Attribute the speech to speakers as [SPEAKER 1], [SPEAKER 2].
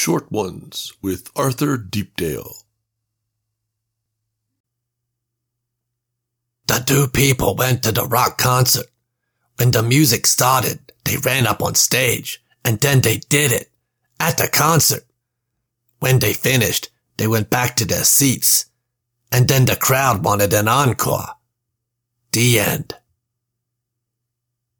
[SPEAKER 1] Short Ones with Arthur Deepdale.
[SPEAKER 2] The two people went to the rock concert. When the music started, they ran up on stage, and then they did it at the concert. When they finished, they went back to their seats, and then the crowd wanted an encore. The end.